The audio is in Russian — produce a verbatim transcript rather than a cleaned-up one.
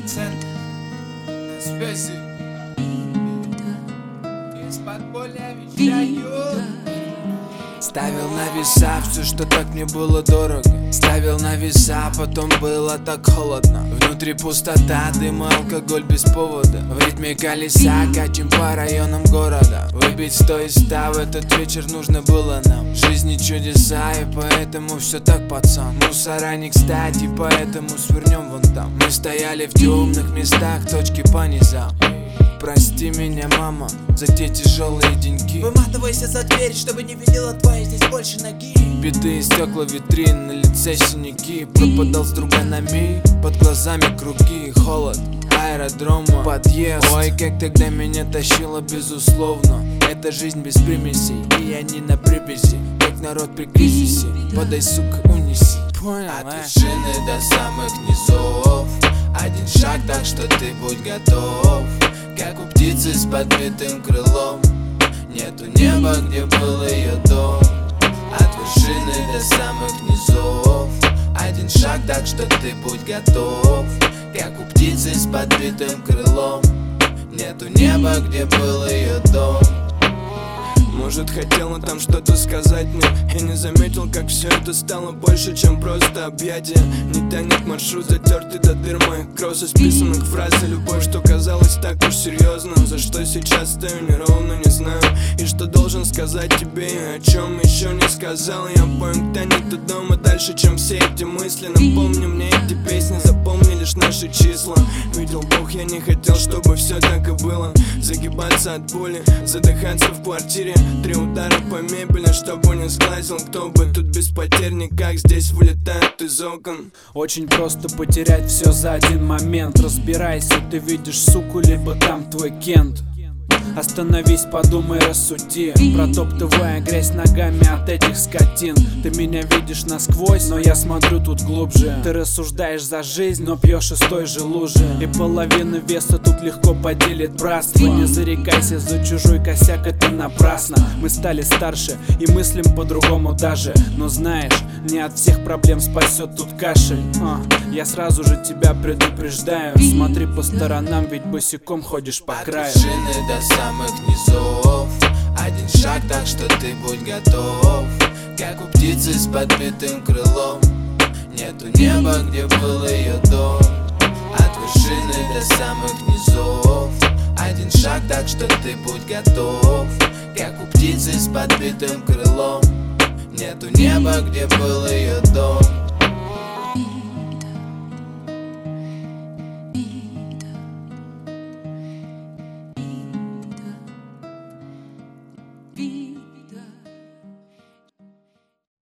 Центр на связи. Из подполья вещаю. Ставил на веса все, что так мне было дорого. Ставил на веса, потом было так холодно. Внутри пустота, дым и алкоголь без повода. В ритме колеса катим по районам города. Выбить сто из ста в этот вечер нужно было нам. В жизни чудеса, и поэтому все так, пацан. Мусора не кстати, поэтому свернем вон там. Мы стояли в темных местах, точки по низам. Прости меня, мама, за те тяжелые деньки. Выматывайся за дверь, чтобы не видела твоя здесь больше ноги. Битые стекла витрин, на лице синяки. Пропадал с друганами, под глазами круги. Холод аэродрома, подъезд. Ой, как тогда меня тащило, безусловно. Это жизнь без примесей, и я не на привязи. Как народ при кризисе, подай, сука, унеси. Понял, от вершины до самых низов один шаг, так что ты будь готов. Как у птицы с подбитым крылом. Нету неба, где был ее дом. От вершины до самых низов один шаг, так что ты будь готов. Как у птицы с подбитым крылом. Нету неба, где был ее дом. Может, хотела там что-то сказать, но я не заметил, как все это стало больше, чем просто объятие. Не тянет маршрут, затертый до дыр моих кросс, исписанных фраз и любовь, что казалось так уж серьезным. За что сейчас стою неровно, не знаю. И что должен сказать тебе, и о чем еще не сказал. Я понял, тянет до дома дальше, чем все эти мысли. Напомни мне эти песни, запомни лишь наши числа. Видел Бог, я не хотел, чтобы все так и было. Загибаться от боли, задыхаться в квартире. Три удара по мебели, чтобы не сглазил. Кто бы тут без потерь, никак здесь вылетают из окон. Очень просто потерять все за один момент. Разбирайся, ты видишь суку, либо там твой Кент. Остановись, подумай, рассуди, протоптывая грязь ногами от этих скотин. Ты меня видишь насквозь, но я смотрю тут глубже. Ты рассуждаешь за жизнь, но пьешь из той же лужи. И половину веса тут легко поделит братство. Не зарекайся за чужой косяк, это напрасно. Мы стали старше и мыслим по-другому даже. Но знаешь, не от всех проблем спасет тут кашель. а, Я сразу же тебя предупреждаю. Смотри по сторонам, ведь босиком ходишь по краю. От вершины до самых низов один шаг, так что ты будь готов. Как у птицы с подбитым крылом. Нету неба, где был ее дом. От вершины до самых низов один шаг, так что ты будь готов. Как у птицы с подбитым крылом. Нету неба, где был ее дом. Vida.